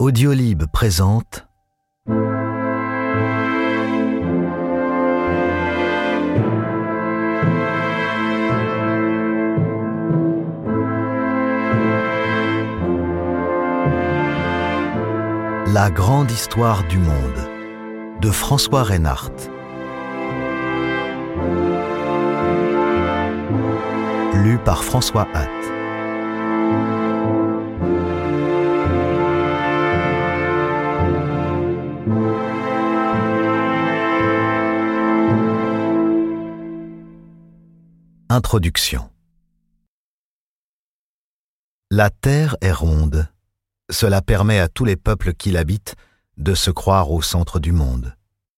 Audiolib présente La grande histoire du monde de François Reinhardt. Lu par François Hatt. Introduction. La Terre est ronde. Cela permet à tous les peuples qui l'habitent de se croire au centre du monde.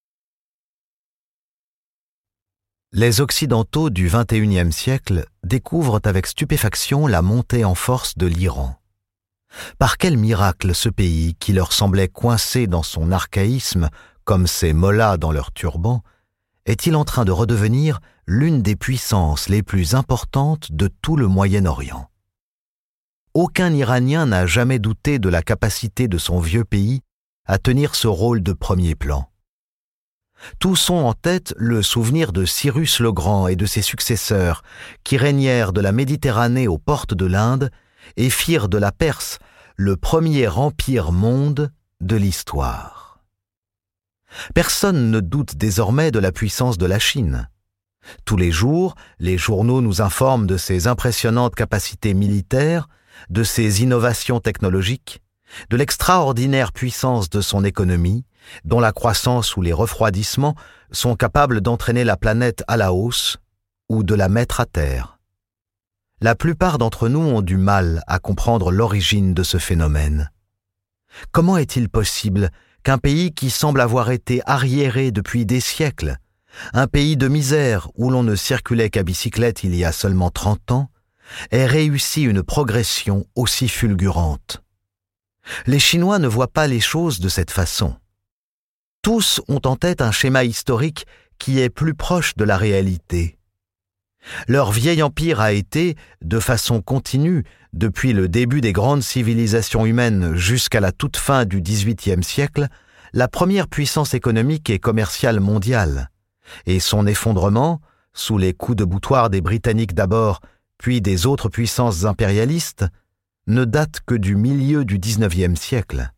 Les Occidentaux du XXIe siècle découvrent avec stupéfaction la montée en force de l'Iran. Par quel miracle ce pays, qui leur semblait coincé dans son archaïsme comme ces mollahs dans leurs turbans, est-il en train de redevenir l'une des puissances les plus importantes de tout le Moyen-Orient? Aucun Iranien n'a jamais douté de la capacité de son vieux pays à tenir ce rôle de premier plan. Tous ont en tête le souvenir de Cyrus le Grand et de ses successeurs qui régnèrent de la Méditerranée aux portes de l'Inde et firent de la Perse le premier empire monde de l'histoire. Personne ne doute désormais de la puissance de la Chine. Tous les jours, les journaux nous informent de ses impressionnantes capacités militaires, de ses innovations technologiques, de l'extraordinaire puissance de son économie, dont la croissance ou les refroidissements sont capables d'entraîner la planète à la hausse ou de la mettre à terre. La plupart d'entre nous ont du mal à comprendre l'origine de ce phénomène. Comment est-il possible qu'un pays qui semble avoir été arriéré depuis des siècles, un pays de misère où l'on ne circulait qu'à bicyclette il y a seulement 30 ans, ait réussi une progression aussi fulgurante? Les Chinois ne voient pas les choses de cette façon. Tous ont en tête un schéma historique qui est plus proche de la réalité. Leur vieil empire a été, de façon continue, depuis le début des grandes civilisations humaines jusqu'à la toute fin du XVIIIe siècle, la première puissance économique et commerciale mondiale, et son effondrement, sous les coups de boutoir des Britanniques d'abord, puis des autres puissances impérialistes, ne date que du milieu du XIXe siècle.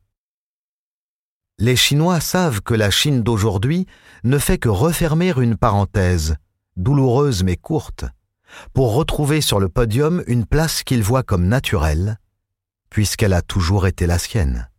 Les Chinois savent que la Chine d'aujourd'hui ne fait que refermer une parenthèse, douloureuse mais courte, pour retrouver sur le podium une place qu'ils voient comme naturelle, puisqu'elle a toujours été la sienne.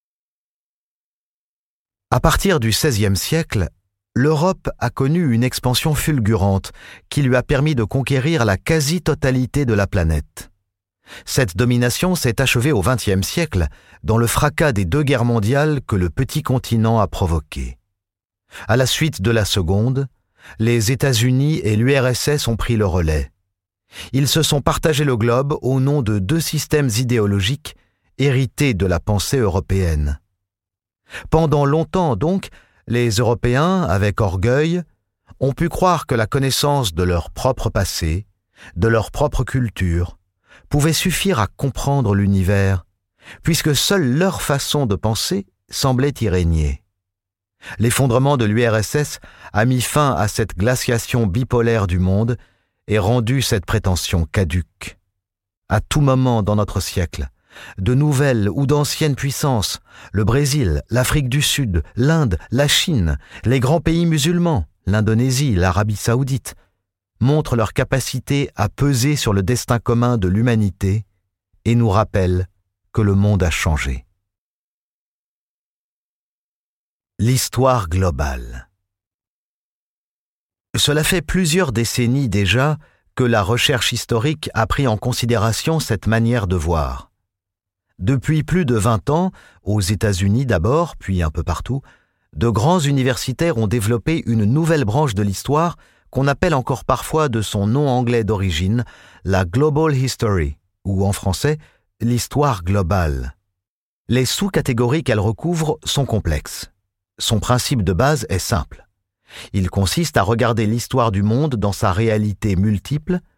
À partir du XVIe siècle, l'Europe a connu une expansion fulgurante qui lui a permis de conquérir la quasi-totalité de la planète. Cette domination s'est achevée au XXe siècle dans le fracas des 2 guerres mondiales que le petit continent a provoquées. À la suite de la seconde, les États-Unis et l'URSS ont pris le relais. Ils se sont partagés le globe au nom de 2 systèmes idéologiques hérités de la pensée européenne. Pendant longtemps donc, les Européens, avec orgueil, ont pu croire que la connaissance de leur propre passé, de leur propre culture, pouvait suffire à comprendre l'univers, puisque seule leur façon de penser semblait y régner. L'effondrement de l'URSS a mis fin à cette glaciation bipolaire du monde et rendu cette prétention caduque. À tout moment dans notre siècle, de nouvelles ou d'anciennes puissances, le Brésil, l'Afrique du Sud, l'Inde, la Chine, les grands pays musulmans, l'Indonésie, l'Arabie saoudite, montrent leur capacité à peser sur le destin commun de l'humanité et nous rappellent que le monde a changé. L'histoire globale. Cela fait plusieurs décennies déjà que la recherche historique a pris en considération cette manière de voir. Depuis plus de 20 ans, aux États-Unis d'abord, puis un peu partout, de grands universitaires ont développé une nouvelle branche de l'histoire qu'on appelle encore parfois de son nom anglais d'origine, la Global History, ou en français, l'histoire globale. Les sous-catégories qu'elle recouvre sont complexes. Son principe de base est simple. Il consiste à regarder l'histoire du monde dans sa réalité multiple